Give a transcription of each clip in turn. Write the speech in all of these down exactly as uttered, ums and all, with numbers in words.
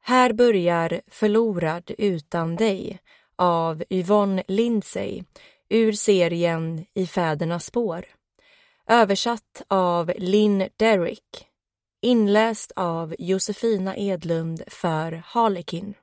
Här börjar Förlorad utan dig av Yvonne Lindsay ur serien I fädernas spår. Översatt av Lynn Derrick. Inläst av Josefina Edlund för Harlekin.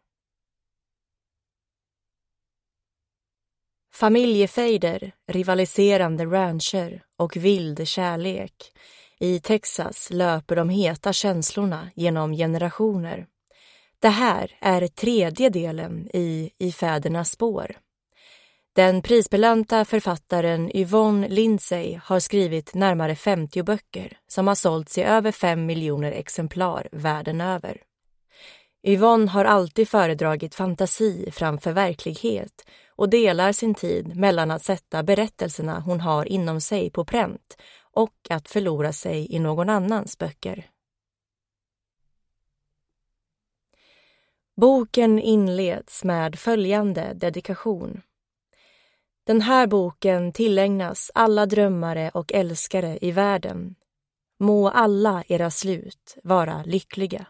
Familjefejder, rivaliserande rancher och vild kärlek. I Texas löper de heta känslorna genom generationer. Det här är tredje delen i I fädernas spår. Den prisbelönta författaren Yvonne Lindsay har skrivit närmare femtio böcker som har sålts i över fem miljoner exemplar världen över. Yvonne har alltid föredragit fantasi framför verklighet och delar sin tid mellan att sätta berättelserna hon har inom sig på pränt och att förlora sig i någon annans böcker. Boken inleds med följande dedikation. Den här boken tillägnas alla drömmare och älskare i världen. Må alla era slut vara lyckliga.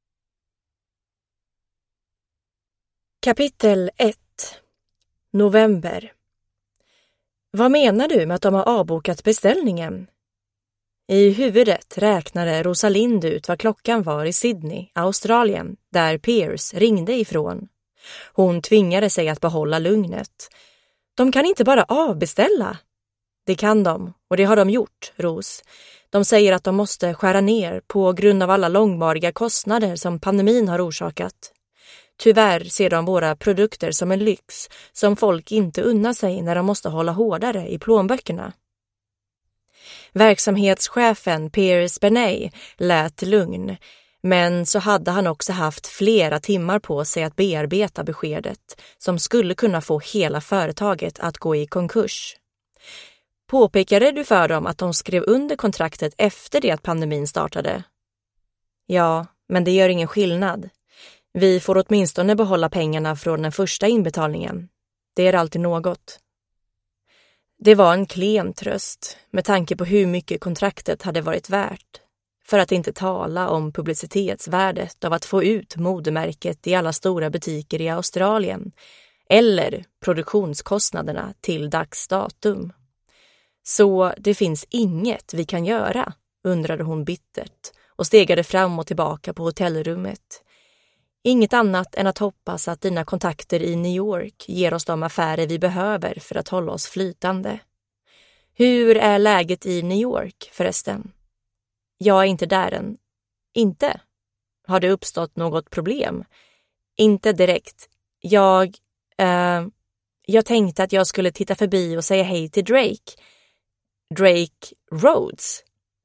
Kapitel ett. November. Vad menar du med att de har avbokat beställningen? I huvudet räknade Rosalind ut vad klockan var i Sydney, Australien, där Pierce ringde ifrån. Hon tvingade sig att behålla lugnet. De kan inte bara avbeställa. Det kan de, och det har de gjort, Ros. De säger att de måste skära ner på grund av alla långvariga kostnader som pandemin har orsakat. Tyvärr ser de våra produkter som en lyx som folk inte unnar sig när de måste hålla hårdare i plånböckerna. Verksamhetschefen Pierce Bernay lät lugn, men så hade han också haft flera timmar på sig att bearbeta beskedet som skulle kunna få hela företaget att gå i konkurs. Påpekade du för dem att de skrev under kontraktet efter det att pandemin startade? Ja, men det gör ingen skillnad. Vi får åtminstone behålla pengarna från den första inbetalningen. Det är alltid något. Det var en klen tröst med tanke på hur mycket kontraktet hade varit värt. För att inte tala om publicitetsvärdet av att få ut modemärket i alla stora butiker i Australien. Eller produktionskostnaderna till dags datum. Så det finns inget vi kan göra, undrade hon bittert och stegade fram och tillbaka på hotellrummet. Inget annat än att hoppas att dina kontakter i New York ger oss de affärer vi behöver för att hålla oss flytande. Hur är läget i New York förresten? Jag är inte där än. Inte? Har det uppstått något problem? Inte direkt. Jag... Eh, jag tänkte att jag skulle titta förbi och säga hej till Drake. Drake Rhodes?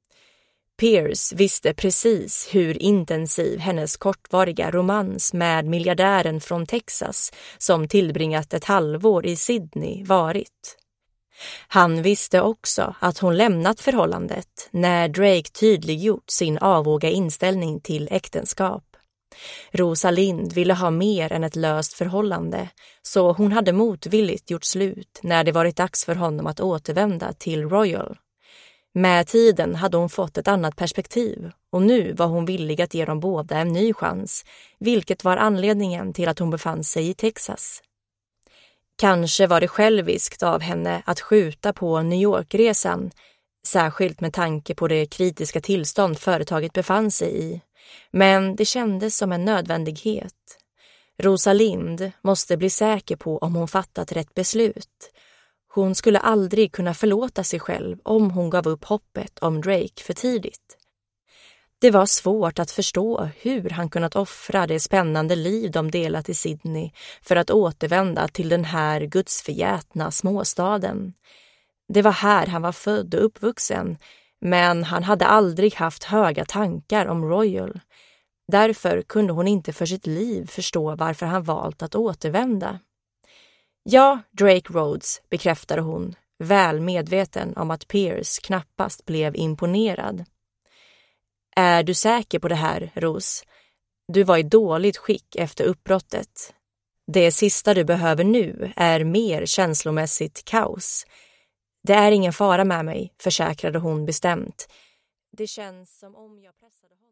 Pierce visste precis hur intensiv hennes kortvariga romans med miljardären från Texas som tillbringat ett halvår i Sydney varit. Han visste också att hon lämnat förhållandet när Drake tydliggjort sin avvåga inställning till äktenskap. Rosalind ville ha mer än ett löst förhållande, så hon hade motvilligt gjort slut när det varit dags för honom att återvända till Royal. Med tiden hade hon fått ett annat perspektiv och nu var hon villig att ge dem båda en ny chans, vilket var anledningen till att hon befann sig i Texas. Kanske var det själviskt av henne att skjuta på New York-resan, särskilt med tanke på det kritiska tillstånd företaget befann sig i. Men det kändes som en nödvändighet. Rosalind måste bli säker på om hon fattat rätt beslut. Hon skulle aldrig kunna förlåta sig själv om hon gav upp hoppet om Drake för tidigt. Det var svårt att förstå hur han kunnat offra det spännande liv de delat i Sydney för att återvända till den här gudsförgätna småstaden. Det var här han var född och uppvuxen, men han hade aldrig haft höga tankar om Royal. Därför kunde hon inte för sitt liv förstå varför han valt att återvända. Ja, Drake Rhodes, bekräftade hon, väl medveten om att Pierce knappast blev imponerad. Är du säker på det här, Ros? Du var i dåligt skick efter uppbrottet. Det sista du behöver nu är mer känslomässigt kaos. Det är ingen fara med mig, försäkrade hon bestämt. Det känns som om jag pressade honom.